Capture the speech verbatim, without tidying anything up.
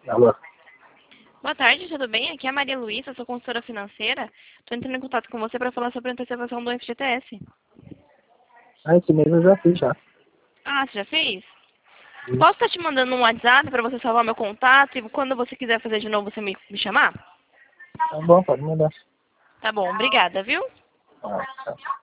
Alô? Boa tarde, tudo bem? Aqui é a Maria Luísa, sou consultora financeira. Estou entrando em contato com você para falar sobre a antecipação do F G T S. Ah, esse mês eu já fiz já. Ah, você já fez? Hum. Posso estar te mandando um WhatsApp para você salvar meu contato e quando você quiser fazer de novo você me, me chamar? Tá bom, pode mandar. Tá bom, obrigada, viu? Ah, tá.